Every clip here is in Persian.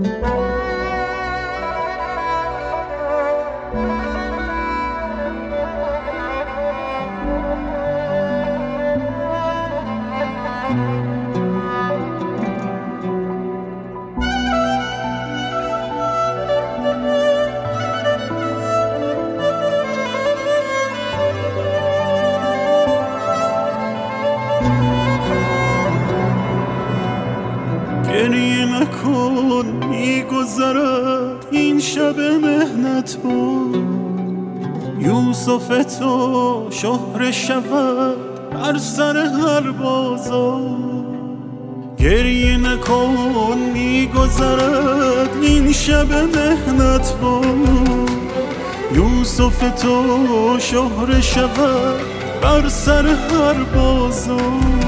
گریه نکن میگذرد این شب مهنت با یوسف تو شهره شود بر سر هر بازار. گریه نکن میگذرد این شب مهنت با یوسف تو شهره شود بر سر هر بازار.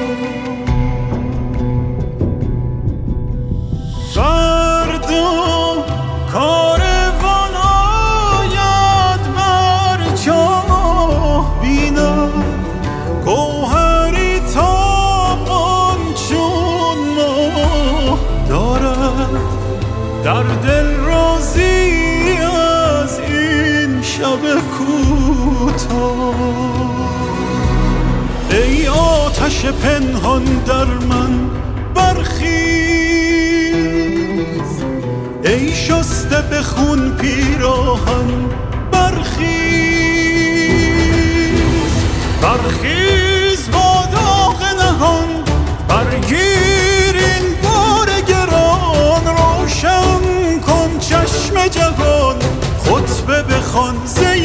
فردا کاروان آید بر چاه بیند گوهری تابان چون ماه دارد در دل رازی از این شب کوتاه. ای آتش پنهان در من برخیز، ای شسته به خون پیراهن برخیز. برخیز با داغ نهان برگیر این بار گران. روشن کن چشم جوان خطبه بخوان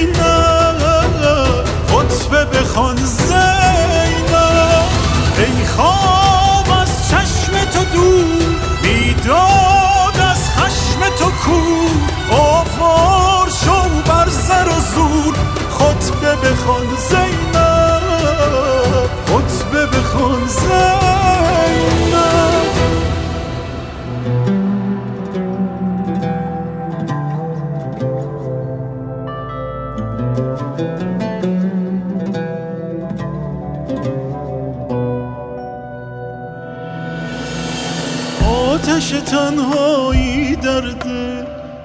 زینب، خطبه بخوان زینب. ای خواب از چشم تو دور، بیداد از خشم تو کور. آوار شو بر سر و زور خطبه بخوان زینب، خطبه بخوان زینب. آتش تنهایی در دل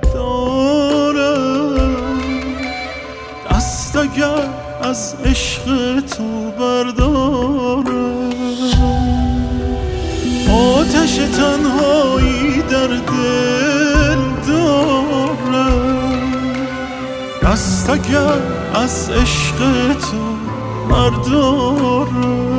دارم، دست اگر از عشق تو بردارم. آتش تنهایی در دل دارم، دست اگر از عشق تو بردارم.